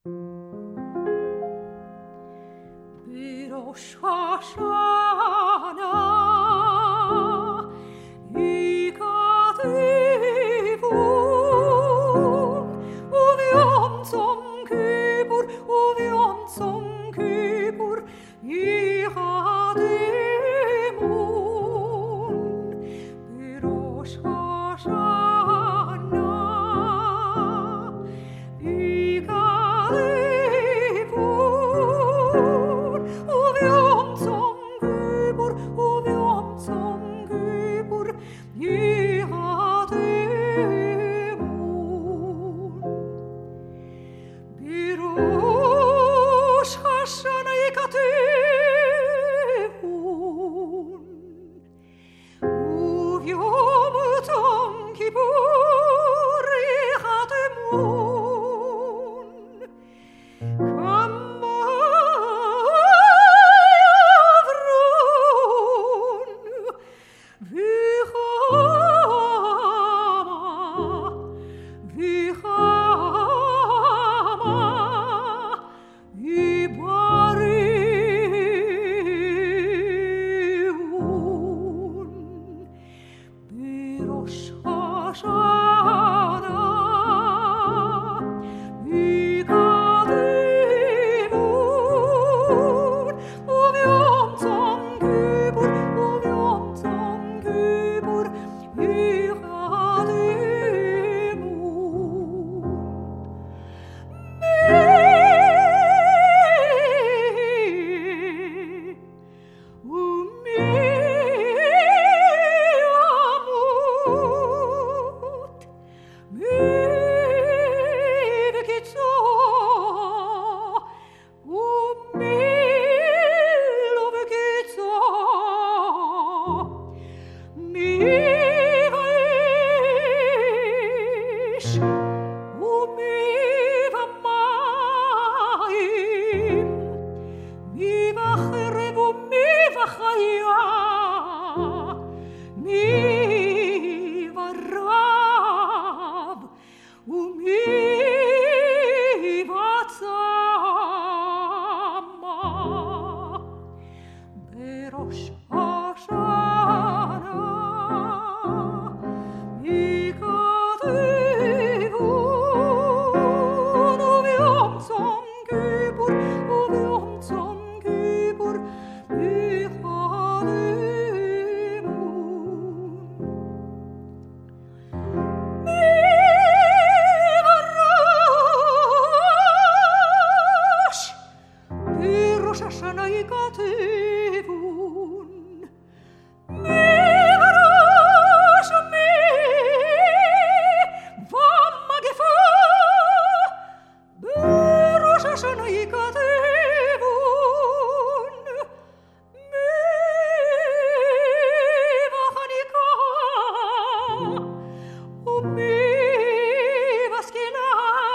בראש השנה יקטיבון וביום צום כיפור וביום צום כיפור יקטיבון בראש השנה יקטיבון וביום צום כיפור וביום צום כיפור יקטיבון בראש השנה יקטיבון וביום צום כיפור יקטיבון כמה יעברון וכמה יבריאון בראש השנה יקטיבון וביום צום כיפור וביום צום כיפור בראש השנה יקטיבון וביום צום כיפור וביום צום כיפור יקטיבון בראש השנה יקטיבון מראש ומגפה בראש השנה יקטיבון מבחניקה ומבסקילה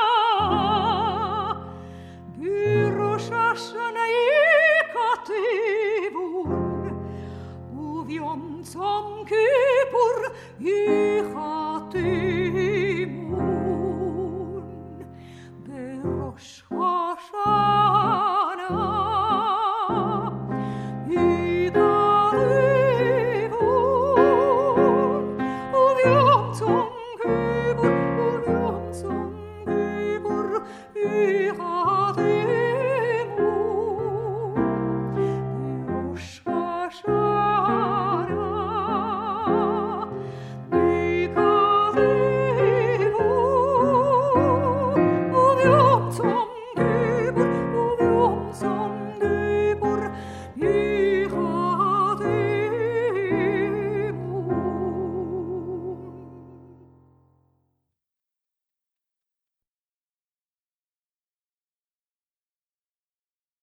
בראש השנה יקטיבון וביום צום כיפור יקטיבון בראש השנה יקטיבון וביום צום כיפור וביום צום כיפור יקטיבון בראש השנה יקטיבון וביום צום כיפור